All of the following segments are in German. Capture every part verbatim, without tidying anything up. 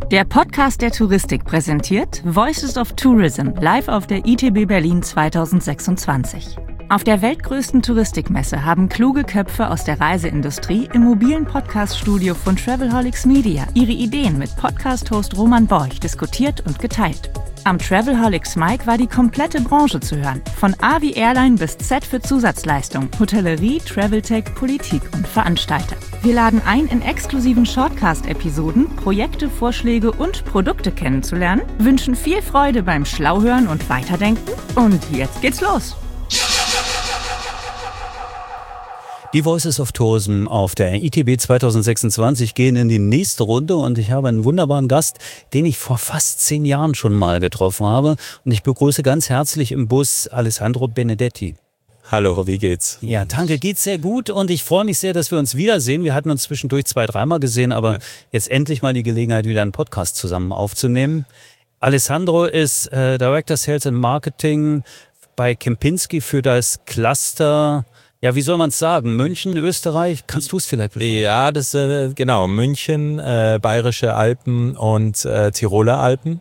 Der Podcast der Touristik präsentiert Voices of Tourism live auf der I T B Berlin zwanzig sechsundzwanzig. Auf der weltgrößten Touristikmesse haben kluge Köpfe aus der Reiseindustrie im mobilen Podcaststudio von Travelholics Media ihre Ideen mit Podcast-Host Roman Borch diskutiert und geteilt. Am Travelholics Mic war die komplette Branche zu hören, von A wie Airline bis Z für Zusatzleistung, Hotellerie, Traveltech, Politik und Veranstalter. Wir laden ein, in exklusiven Shortcast-Episoden Projekte, Vorschläge und Produkte kennenzulernen, wünschen viel Freude beim Schlauhören und Weiterdenken und jetzt geht's los! Die Voices of Tourism auf der I T B zwanzig sechsundzwanzig gehen in die nächste Runde und ich habe einen wunderbaren Gast, den ich vor fast zehn Jahren schon mal getroffen habe. Und ich begrüße ganz herzlich im Bus Alessandro Benedetti. Hallo, wie geht's? Ja, danke, geht's sehr gut und ich freue mich sehr, dass wir uns wiedersehen. Wir hatten uns zwischendurch zwei, dreimal gesehen, aber ja. Jetzt endlich mal die Gelegenheit, wieder einen Podcast zusammen aufzunehmen. Alessandro ist äh, Director Sales and Marketing bei Kempinski für das Cluster. Ja, wie soll man es sagen? München, Österreich? Kannst du es vielleicht beschreiben? Ja, das äh, genau. München, äh, Bayerische Alpen und äh, Tiroler Alpen.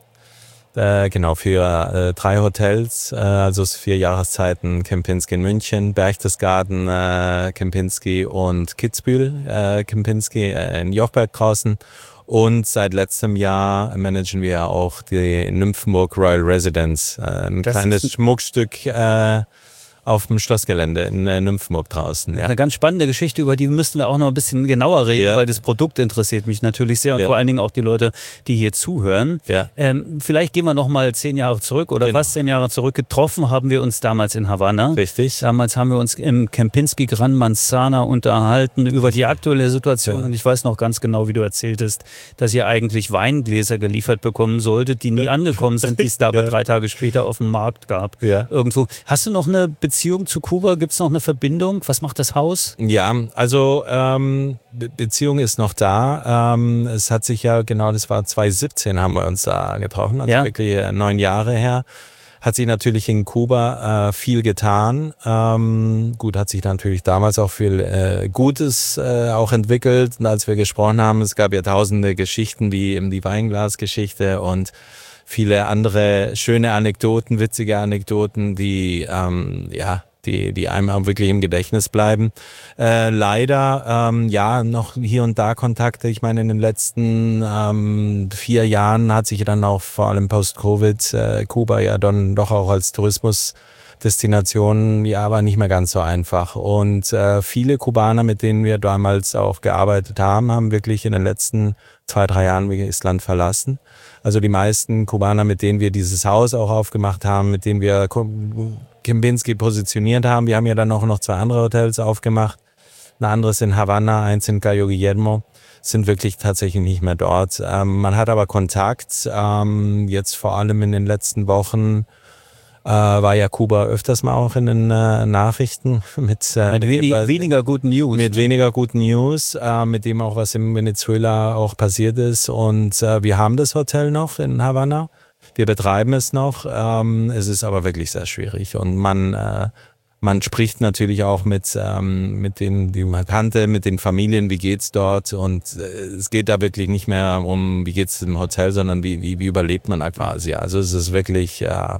Äh, genau, für äh, drei Hotels, äh, also vier Jahreszeiten Kempinski in München, Berchtesgaden, äh, Kempinski und Kitzbühel, äh, Kempinski äh, in Jochberg draußen. Und seit letztem Jahr managen wir auch die Nymphenburg Royal Residence, äh, ein das kleines Schmuckstück äh, auf dem Schlossgelände in äh, Nymphenburg draußen. Ja. Eine ganz spannende Geschichte, über die müssten wir auch noch ein bisschen genauer reden, ja. Weil das Produkt interessiert mich natürlich sehr und ja. Vor allen Dingen auch die Leute, die hier zuhören. Ja. Ähm, vielleicht gehen wir noch mal zehn Jahre zurück oder genau. fast zehn Jahre zurück. Getroffen haben wir uns damals in Havanna. Richtig. Damals haben wir uns im Kempinski Gran Manzana unterhalten über die aktuelle Situation. Ja. Und ich weiß noch ganz genau, wie du erzähltest, dass ihr eigentlich Weingläser geliefert bekommen solltet, die nie ja. angekommen sind, die es da ja. drei Tage später auf dem Markt gab. Ja. Irgendwo. Hast du noch eine Beziehung Beziehung zu Kuba? Gibt es noch eine Verbindung? Was macht das Haus? Ja, also ähm, Be- Beziehung ist noch da. Ähm, es hat sich ja, genau, das war zwanzig siebzehn haben wir uns da getroffen, also ja. wirklich äh, neun Jahre her. Hat sich natürlich in Kuba äh, viel getan. Ähm, gut, hat sich natürlich damals auch viel äh, Gutes äh, auch entwickelt. Und als wir gesprochen haben, es gab ja tausende Geschichten, wie eben die Weinglasgeschichte und viele andere schöne Anekdoten, witzige Anekdoten, die ähm, ja, die die einem auch wirklich im Gedächtnis bleiben. Äh, leider ähm, ja noch hier und da Kontakte. Ich meine, in den letzten ähm, vier Jahren hat sich dann auch vor allem post-Covid äh, Kuba ja dann doch auch als Tourismusdestination ja war nicht mehr ganz so einfach. Und äh, viele Kubaner, mit denen wir damals auch gearbeitet haben, haben wirklich in den letzten zwei, drei Jahren das Land verlassen. Also die meisten Kubaner, mit denen wir dieses Haus auch aufgemacht haben, mit denen wir Kempinski positioniert haben. Wir haben ja dann auch noch zwei andere Hotels aufgemacht. Ein anderes in Havanna, eins in Cayo Guillermo, sind wirklich tatsächlich nicht mehr dort. Ähm, man hat aber Kontakt. Ähm, jetzt vor allem in den letzten Wochen äh, war ja Kuba öfters mal auch in den äh, Nachrichten mit, äh, mit wenig, äh, weniger guten News. Mit weniger guten News, äh, mit dem auch was in Venezuela auch passiert ist. Und äh, wir haben das Hotel noch in Havanna. Wir betreiben es noch. Ähm, es ist aber wirklich sehr schwierig. Und man, äh, man spricht natürlich auch mit, ähm, mit denen, die man kannte, mit den Familien, wie geht's dort. Und äh, es geht da wirklich nicht mehr um, wie geht's im Hotel, sondern wie, wie, wie überlebt man einfach Asien. Also es ist wirklich... Äh,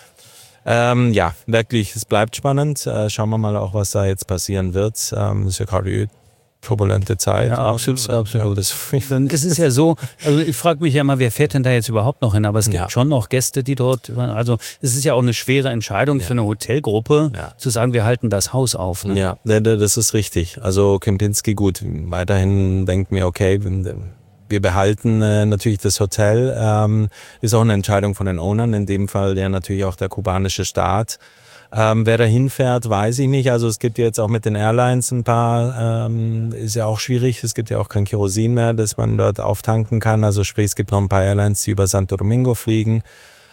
Ähm, ja, wirklich, es bleibt spannend. Äh, schauen wir mal auch, was da jetzt passieren wird. Ähm, das ist ja gerade turbulente Zeit. Ja, absolut, absolut. Das, das ist ja so, also ich frage mich ja mal, wer fährt denn da jetzt überhaupt noch hin? Aber es gibt ja. schon noch Gäste, die dort, also es ist ja auch eine schwere Entscheidung ja. für eine Hotelgruppe, ja. zu sagen, wir halten das Haus auf. Ne? Ja, das ist richtig. Also Kempinski, gut, weiterhin denken wir, okay, wir behalten äh, natürlich das Hotel. Ähm, ist auch eine Entscheidung von den Ownern, in dem Fall ja natürlich auch der kubanische Staat. Ähm, wer da hinfährt, weiß ich nicht. Also es gibt jetzt auch mit den Airlines ein paar, ähm, ist ja auch schwierig. Es gibt ja auch kein Kerosin mehr, das man dort auftanken kann. Also sprich, es gibt noch ein paar Airlines, die über Santo Domingo fliegen.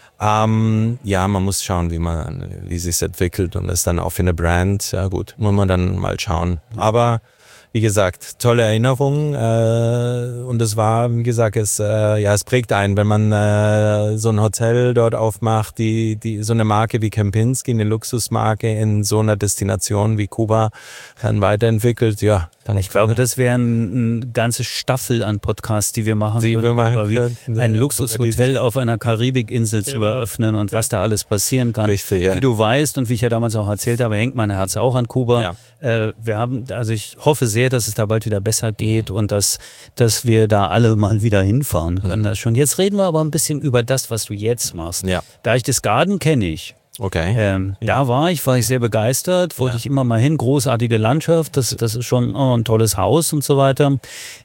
Ähm, ja, man muss schauen, wie man, wie sich's entwickelt und das dann auch für eine Brand. Ja gut, muss man dann mal schauen. Aber wie gesagt, tolle Erinnerungen äh, und es war, wie gesagt, es, äh, ja, es prägt einen, wenn man äh, so ein Hotel dort aufmacht, die, die, so eine Marke wie Kempinski, eine Luxusmarke in so einer Destination wie Kuba dann weiterentwickelt, ja. Dann ich glaube, das wäre eine ein ganze Staffel an Podcasts, die wir machen die wir machen würden, ein Luxushotel auf einer Karibikinsel zu eröffnen und was da alles passieren kann. Richtig, ja. Wie du weißt und wie ich ja damals auch erzählt habe, hängt mein Herz auch an Kuba. Ja. Äh, wir haben, also ich hoffe sehr, dass es da bald wieder besser geht und dass, dass wir da alle mal wieder hinfahren können. Das schon. Jetzt reden wir aber ein bisschen über das, was du jetzt machst. Ja. Berchtesgaden kenne ich. Okay. Ähm, Ja. Da war ich, war ich sehr begeistert, wollte Ja. ich immer mal hin, großartige Landschaft, das, das ist schon oh, ein tolles Haus und so weiter.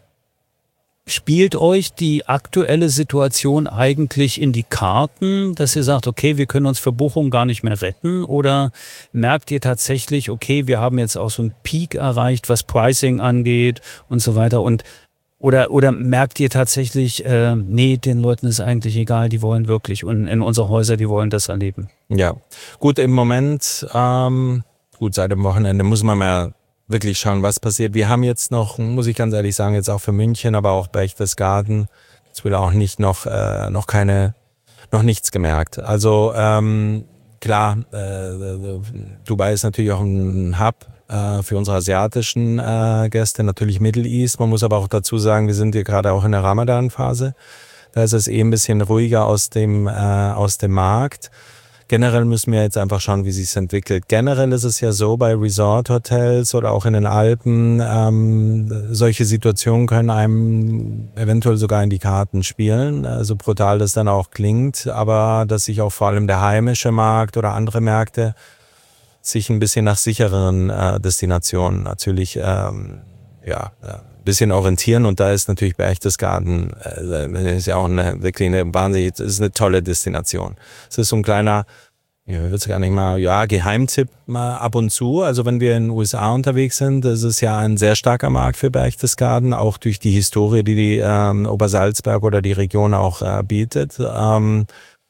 Spielt euch die aktuelle Situation eigentlich in die Karten, dass ihr sagt, okay, wir können uns für Bochum gar nicht mehr retten? Oder merkt ihr tatsächlich, okay, wir haben jetzt auch so einen Peak erreicht, was Pricing angeht und so weiter? Und Oder, oder merkt ihr tatsächlich, äh, nee, den Leuten ist eigentlich egal, die wollen wirklich und in unsere Häuser, die wollen das erleben? Ja, gut, im Moment, ähm, gut, seit dem Wochenende muss man mal wirklich schauen, was passiert. Wir haben jetzt noch, muss ich ganz ehrlich sagen, jetzt auch für München, aber auch Berchtesgaden, jetzt will auch nicht noch, äh, noch keine, noch nichts gemerkt. Also, ähm, klar, äh, Dubai ist natürlich auch ein Hub für unsere asiatischen äh, Gäste, natürlich Middle East. Man muss aber auch dazu sagen, wir sind hier gerade auch in der Ramadan-Phase. Da ist es eh ein bisschen ruhiger aus dem, äh, aus dem Markt. Generell müssen wir jetzt einfach schauen, wie sich es entwickelt. Generell ist es ja so, bei Resort-Hotels oder auch in den Alpen, ähm, solche Situationen können einem eventuell sogar in die Karten spielen, äh, so brutal das dann auch klingt. Aber dass sich auch vor allem der heimische Markt oder andere Märkte sich ein bisschen nach sichereren äh, Destinationen natürlich ähm, ja, ein bisschen orientieren und da ist natürlich Berchtesgaden äh, ist ja auch eine, wirklich eine wahnsinnig, ist eine tolle Destination. Es ist so ein kleiner, ich würde es gar nicht mal, ja, Geheimtipp mal ab und zu. Also wenn wir in den U S A unterwegs sind, das ist ja ein sehr starker Markt für Berchtesgaden, auch durch die Historie, die die ähm, Obersalzberg oder die Region auch äh, bietet. Ähm,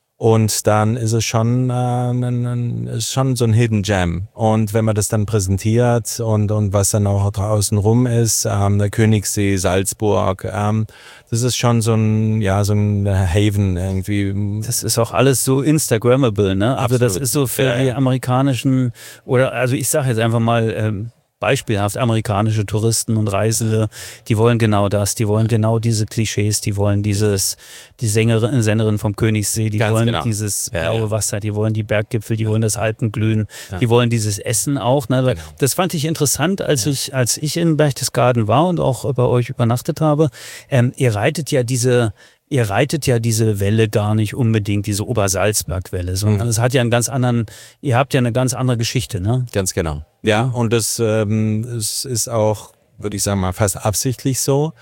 Und dann ist es schon, äh, ein, ein, ist schon so ein Hidden Gem. Und wenn man das dann präsentiert und, und was dann auch draußen rum ist, ähm, der Königssee, Salzburg, ähm, das ist schon so ein, ja, so ein Haven irgendwie. Das ist auch alles so Instagrammable, ne? Also Absolut. das ist so für die amerikanischen, oder also ich sage jetzt einfach mal, ähm, beispielhaft amerikanische Touristen und Reisende, die wollen genau das, die wollen genau diese Klischees, die wollen dieses, die Sängerin, Sängerin vom Königssee, die Ganz wollen genau. dieses Ja, blaue ja. Wasser, die wollen die Berggipfel, die wollen das Alpenglühen, Ja. die wollen dieses Essen auch. Ne? Genau. Das fand ich interessant, als ich, als ich in Berchtesgaden war und auch bei euch übernachtet habe. Ähm, ihr reitet ja diese Ihr reitet ja diese Welle gar nicht unbedingt, diese Obersalzbergwelle, sondern es hat ja einen ganz anderen, ihr habt ja eine ganz andere Geschichte, ne? Ganz genau. Ja, und das ähm, es ist auch, würde ich sagen mal, fast absichtlich so.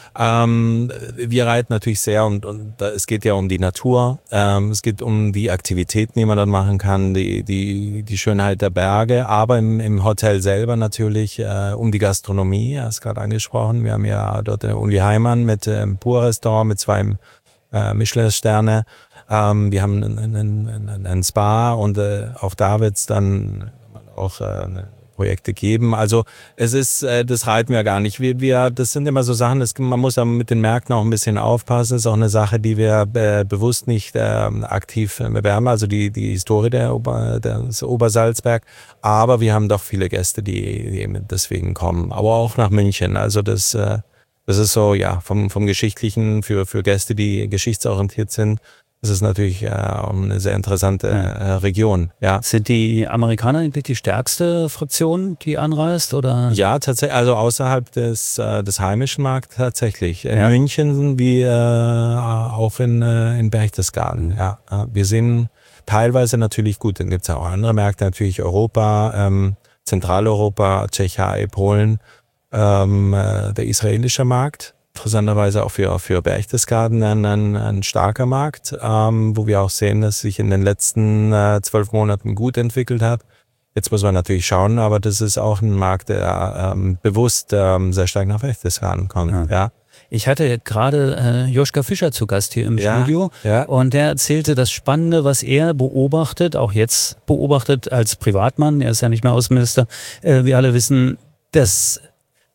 Ähm, wir reiten natürlich sehr und, und da, es geht ja um die Natur, ähm, es geht um die Aktivitäten, die man dort machen kann, die, die, die Schönheit der Berge, aber im, im Hotel selber natürlich äh, um die Gastronomie, hast du gerade angesprochen. Wir haben ja dort den Uli Heimann mit dem Pur-Restaurant mit zwei äh, Michelin-Sterne. Ähm, wir haben einen, einen, einen Spa und äh, auch da wird's dann auch äh, eine Projekte geben. Also es ist, äh, das reiten wir gar nicht. Wir, wir, das sind immer so Sachen, das, man muss ja mit den Märkten auch ein bisschen aufpassen. Das ist auch eine Sache, die wir äh, bewusst nicht äh, aktiv äh, bewerben, also die, die Historie der Ober, des Obersalzberg. Aber wir haben doch viele Gäste, die, die eben deswegen kommen. Aber auch nach München. Also das, äh, das ist so, ja, vom, vom Geschichtlichen für, für Gäste, die geschichtsorientiert sind. Das ist natürlich äh, eine sehr interessante äh, Region, ja. Sind die Amerikaner eigentlich die stärkste Fraktion, die anreist, oder? Ja, tatsächlich, also außerhalb des, äh, des heimischen Markts tatsächlich. In Ja. München wie äh, auch in, äh, in Berchtesgaden, ja. Wir sehen teilweise natürlich gut, dann gibt's auch andere Märkte, natürlich Europa, ähm, Zentraleuropa, Tschechei, Polen, ähm, äh, der israelische Markt. Interessanterweise auch für, für Berchtesgaden ein, ein, ein starker Markt, ähm, wo wir auch sehen, dass sich in den letzten äh, zwölf Monaten gut entwickelt hat. Jetzt muss man natürlich schauen, aber das ist auch ein Markt, der ähm, bewusst ähm, sehr stark nach Berchtesgaden kommt. Ja. Ja. Ich hatte gerade äh, Joschka Fischer zu Gast hier im Ja, Studio ja. und der erzählte das Spannende, was er beobachtet, auch jetzt beobachtet als Privatmann, er ist ja nicht mehr Außenminister, äh, wir alle wissen, dass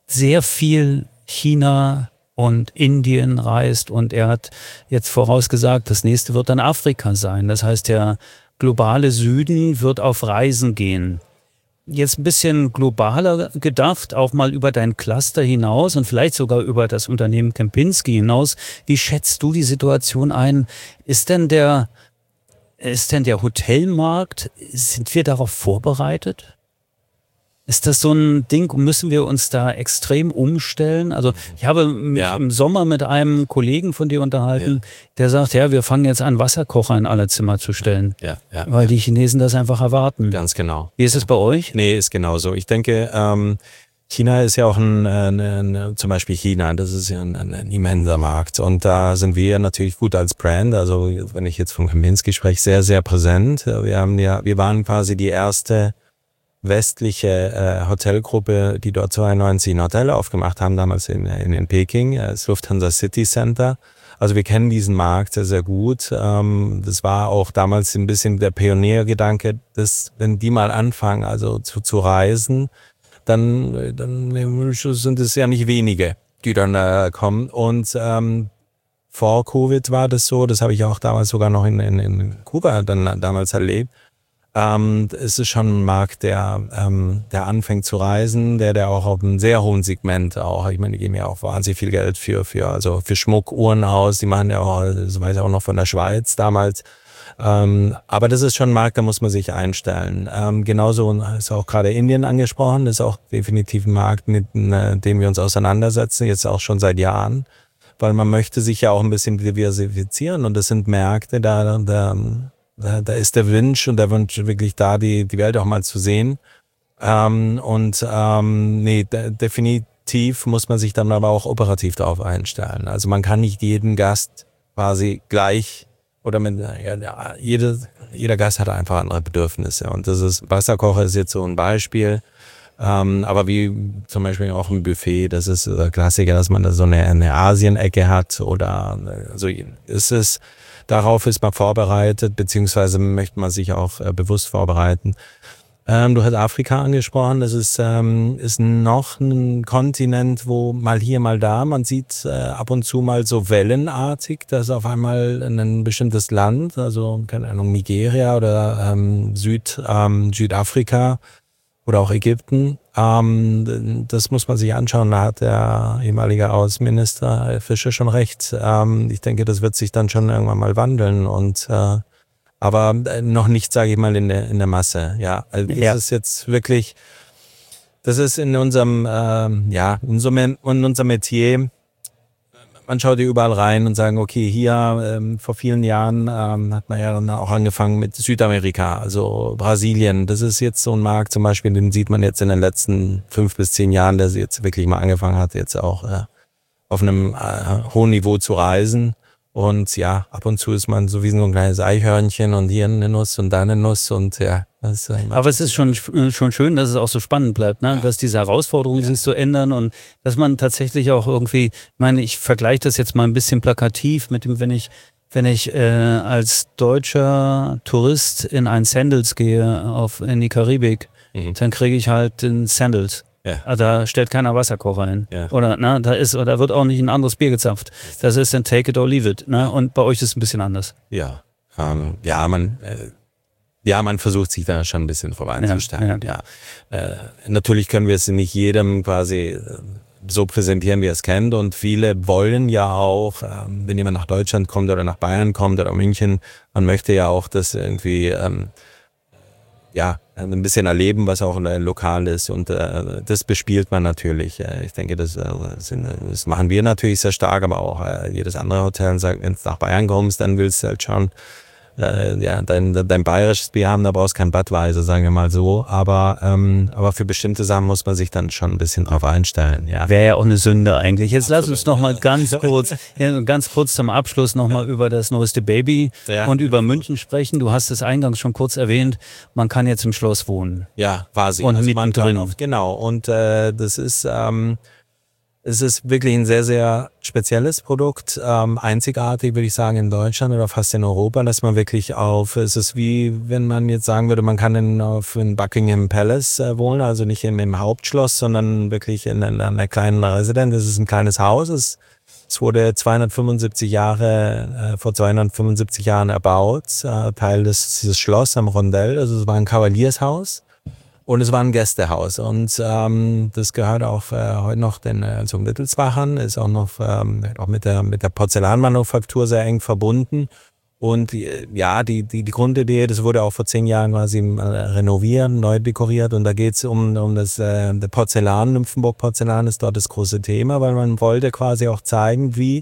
sehr viel China und Indien reist und er hat jetzt vorausgesagt, das nächste wird dann Afrika sein. Das heißt, der globale Süden wird auf Reisen gehen. Jetzt ein bisschen globaler gedacht, auch mal über dein Cluster hinaus und vielleicht sogar über das Unternehmen Kempinski hinaus. Wie schätzt du die Situation ein? Ist denn der, ist denn der Hotelmarkt, sind wir darauf vorbereitet? Ist das so ein Ding, müssen wir uns da extrem umstellen? Also ich habe mich ja. im Sommer mit einem Kollegen von dir unterhalten, ja. der sagt, ja, wir fangen jetzt an, Wasserkocher in alle Zimmer zu stellen, ja, ja, weil ja. die Chinesen das einfach erwarten. Ganz genau. Wie ist es bei euch? Nee, ist genauso. Ich denke, ähm, China ist ja auch ein, ein, ein, zum Beispiel China, das ist ja ein, ein, ein immenser Markt und da sind wir natürlich gut als Brand, also wenn ich jetzt von Kempinski spreche, sehr, sehr präsent. Wir haben ja, wir waren quasi die erste westliche äh, Hotelgruppe, die dort zweiundneunzig ein Hotel aufgemacht haben, damals in, in, in Peking, äh, das Lufthansa City Center. Also wir kennen diesen Markt sehr, sehr gut. Ähm, das war auch damals ein bisschen der Pioniergedanke, dass wenn die mal anfangen, also zu, zu reisen, dann, dann sind es ja nicht wenige, die dann äh, kommen. Und ähm, vor Covid war das so, das habe ich auch damals sogar noch in, in, in Kuba dann damals erlebt. Ähm, es ist schon ein Markt, der, ähm, der anfängt zu reisen, der, der auch auf einem sehr hohen Segment auch, ich meine, die geben ja auch wahnsinnig viel Geld für, für, also für Schmuck, Uhren aus, die machen ja auch, das weiß ich auch noch von der Schweiz damals. Ähm, aber das ist schon ein Markt, da muss man sich einstellen. Ähm, genauso ist auch gerade Indien angesprochen, das ist auch definitiv ein Markt, mit äh, dem wir uns auseinandersetzen, jetzt auch schon seit Jahren, weil man möchte sich ja auch ein bisschen diversifizieren und das sind Märkte, da, da Da, da ist der Wunsch und der Wunsch wirklich da, die, die Welt auch mal zu sehen. Ähm, und ähm, nee, de- definitiv muss man sich dann aber auch operativ darauf einstellen. Also man kann nicht jeden Gast quasi gleich oder mit ja, jede, jeder Gast hat einfach andere Bedürfnisse. Und das ist, Wasserkocher ist jetzt so ein Beispiel. Ähm, aber wie zum Beispiel auch ein Buffet, das ist der Klassiker, dass man da so eine, eine Asien-Ecke hat oder also ist es darauf ist man vorbereitet, beziehungsweise möchte man sich auch äh, bewusst vorbereiten. Ähm, du hast Afrika angesprochen, das ist, ähm, ist noch ein Kontinent, wo mal hier, mal da, man sieht äh, ab und zu mal so wellenartig, dass auf einmal ein bestimmtes Land, also keine Ahnung, Nigeria oder ähm, Süd, ähm, Südafrika oder auch Ägypten, ähm, das muss man sich anschauen. Da hat der ehemalige Außenminister Fischer schon recht. Ähm, ich denke, das wird sich dann schon irgendwann mal wandeln und äh, aber noch nicht, sage ich mal, in der in der Masse. Ja, also das ja. ist jetzt wirklich, das ist in unserem ähm, ja in unserem in unserem Metier. Man schaut hier überall rein und sagen, okay, hier ähm, vor vielen Jahren ähm, hat man ja dann auch angefangen mit Südamerika, also Brasilien. Das ist jetzt so ein Markt zum Beispiel, den sieht man jetzt in den letzten fünf bis zehn Jahren, der jetzt wirklich mal angefangen hat, jetzt auch äh, auf einem äh, hohen Niveau zu reisen. Und ja, ab und zu ist man so wie so ein kleines Eichhörnchen und hier eine Nuss und da eine Nuss und ja. Das ist Aber es ist schon, schon schön, dass es auch so spannend bleibt, ne? Ja. Dass diese Herausforderungen ja. sich so ändern und dass man tatsächlich auch irgendwie, ich meine, ich vergleiche das jetzt mal ein bisschen plakativ mit dem, wenn ich, wenn ich äh, als deutscher Tourist in ein Sandals gehe, auf, in die Karibik, mhm. dann kriege ich halt den Sandals. Ja. Also da stellt keiner Wasserkocher hin. Ja. Oder ne, da ist, oder wird auch nicht ein anderes Bier gezapft. Das ist dann take it or leave it. Ne? Und bei euch ist es ein bisschen anders. Ja, ähm, ja, man, äh, ja, man versucht sich da schon ein bisschen voranzustellen. Ja, ja. ja. Äh, natürlich können wir es nicht jedem quasi äh, so präsentieren, wie er es kennt. Und viele wollen ja auch, äh, wenn jemand nach Deutschland kommt oder nach Bayern kommt oder München, man möchte ja auch das irgendwie ähm, ja, ein bisschen erleben, was auch äh, lokal ist und äh, das bespielt man natürlich. Äh, ich denke, das, äh, sind, das machen wir natürlich sehr stark, aber auch äh, jedes andere Hotel sagt, wenn du nach Bayern kommst, dann willst du halt schon äh, ja, dein, dein bayerisches Bier haben, da brauchst du kein Budweiser, sagen wir mal so. Aber, ähm, aber für bestimmte Sachen muss man sich dann schon ein bisschen drauf einstellen. Ja. Wäre ja auch eine Sünde eigentlich. Jetzt lass uns noch mal ganz kurz, ja, ganz kurz zum Abschluss noch mal über das neueste Baby ja. und über München sprechen. Du hast es eingangs schon kurz erwähnt. Man kann jetzt im Schloss wohnen. Ja, quasi. Und also mittendrin. Genau. Und äh, das ist ähm, Es ist wirklich ein sehr, sehr spezielles Produkt, ähm, einzigartig, würde ich sagen, in Deutschland oder fast in Europa, dass man wirklich auf, es ist wie, wenn man jetzt sagen würde, man kann in, auf in Buckingham Palace äh, wohnen, also nicht im, im Hauptschloss, sondern wirklich in, in einer kleinen Residenz. Es ist ein kleines Haus, es, es wurde zweihundertfünfundsiebzig Jahre, äh, vor zweihundertfünfundsiebzig Jahren erbaut, äh, Teil des, dieses Schloss am Rondell, also es war ein Kavaliershaus. Und es war ein Gästehaus und ähm, das gehört auch äh, heute noch den äh, zum Wittelsbachern, ist auch noch ähm, auch mit der mit der Porzellanmanufaktur sehr eng verbunden. Und äh, ja, die die die Grundidee, das wurde auch vor zehn Jahren quasi äh, renoviert, neu dekoriert und da geht's um um das äh, der Porzellan, Nymphenburg Porzellan ist dort das große Thema, weil man wollte quasi auch zeigen, wie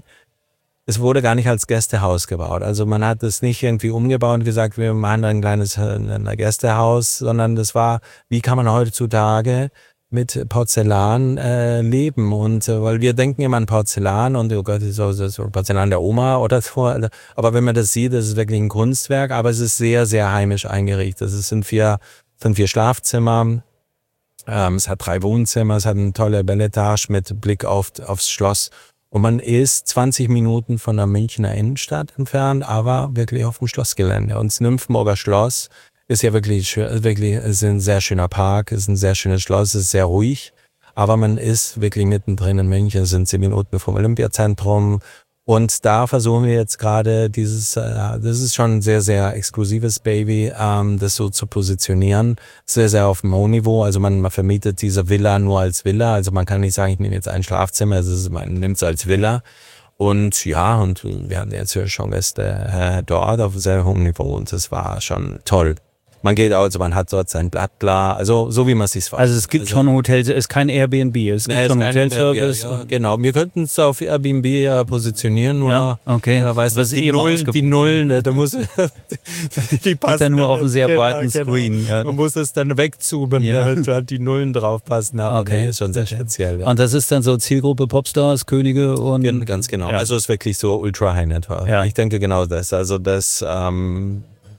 es wurde gar nicht als Gästehaus gebaut. Also man hat es nicht irgendwie umgebaut und gesagt, wir machen ein kleines ein Gästehaus, sondern das war, wie kann man heutzutage mit Porzellan äh, leben? Und äh, weil wir denken immer an Porzellan und oh Gott, das ist so, das ist Porzellan der Oma oder so. Aber wenn man das sieht, das ist wirklich ein Kunstwerk, aber es ist sehr, sehr heimisch eingerichtet. Es sind vier, sind vier Schlafzimmer. Ähm, es hat drei Wohnzimmer, es hat eine tolle Beletage mit Blick auf, aufs Schloss. Und man ist zwanzig Minuten von der Münchner Innenstadt entfernt, aber wirklich auf dem Schlossgelände. Und das Nymphenburger Schloss ist ja wirklich, wirklich ist ein sehr schöner Park, ist ein sehr schönes Schloss, ist sehr ruhig. Aber man ist wirklich mittendrin in München, es sind zehn Minuten vom Olympiazentrum. Und da versuchen wir jetzt gerade dieses, äh, das ist schon ein sehr, sehr exklusives Baby, ähm, das so zu positionieren. Sehr, sehr auf dem hohen Niveau. Also man, man vermietet diese Villa nur als Villa. Also man kann nicht sagen, ich nehme jetzt ein Schlafzimmer, also ist, man nimmt es als Villa. Und ja, und wir hatten jetzt schon Gäste äh, dort auf sehr hohem Niveau und das war schon toll. Man geht also, man hat dort sein Blatt klar, also so wie man es sich vorstellt. Also es gibt also, schon Hotels, es ist kein Airbnb, es gibt nee, schon Hotelservice. Ja, genau, wir könnten es auf Airbnb ja positionieren, nur ja, okay. Ja, weißt du, die Nullen, die Nullen, da muss die passen dann nur auf einen sehr breiten ja, Screen. Ja. Man muss es dann wegzoomen, ja. damit die Nullen draufpassen. Aber okay, nee, ist schon sehr speziell. Ja. Und das ist dann so Zielgruppe Popstars, Könige und ja, ganz genau. Ja. Also es ist wirklich so ultra high net worth. Ja. Ich denke genau das. Also das ähm,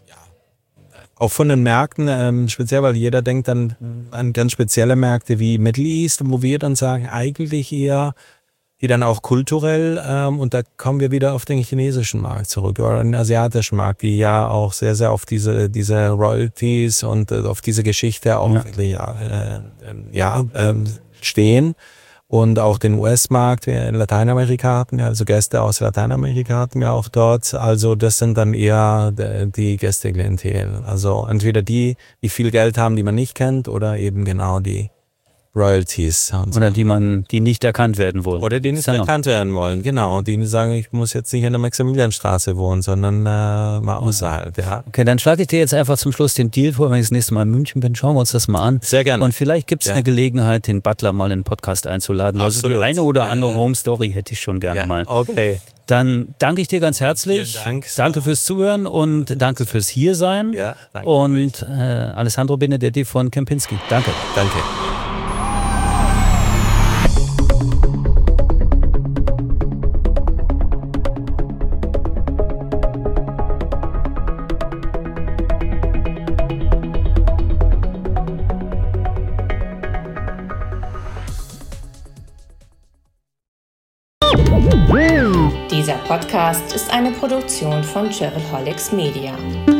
auch von den Märkten, ähm, speziell, weil jeder denkt dann an ganz spezielle Märkte wie Middle East, wo wir dann sagen, eigentlich eher, die dann auch kulturell, ähm, und da kommen wir wieder auf den chinesischen Markt zurück oder den asiatischen Markt, die ja auch sehr, sehr auf diese diese Royalties und äh, auf diese Geschichte auch ja, wirklich, ja, äh, ja ähm, stehen. Und auch den U S-Markt, in Lateinamerika hatten wir, also Gäste aus Lateinamerika hatten wir auch dort. Also das sind dann eher die Gästeklientel. Also entweder die, die viel Geld haben, die man nicht kennt, oder eben genau die Royalties. So. Oder die man, die nicht erkannt werden wollen. Oder die nicht erkannt werden wollen, genau. Die sagen, ich muss jetzt nicht in der Maximilianstraße wohnen, sondern äh, mal außerhalb, ja. Okay, dann schlage ich dir jetzt einfach zum Schluss den Deal vor, wenn ich das nächste Mal in München bin, schauen wir uns das mal an. Sehr gerne. Und vielleicht gibt es ja eine Gelegenheit, den Butler mal in den Podcast einzuladen. Absolut. Also eine oder andere Home Story hätte ich schon gerne ja, mal. Okay. Dann danke ich dir ganz herzlich. Vielen Dank. Danke fürs Zuhören und danke fürs Hiersein. Ja, danke. Und äh, Alessandro Benedetti von Kempinski. Danke. Danke. Dieser Podcast ist eine Produktion von Travelholics Media.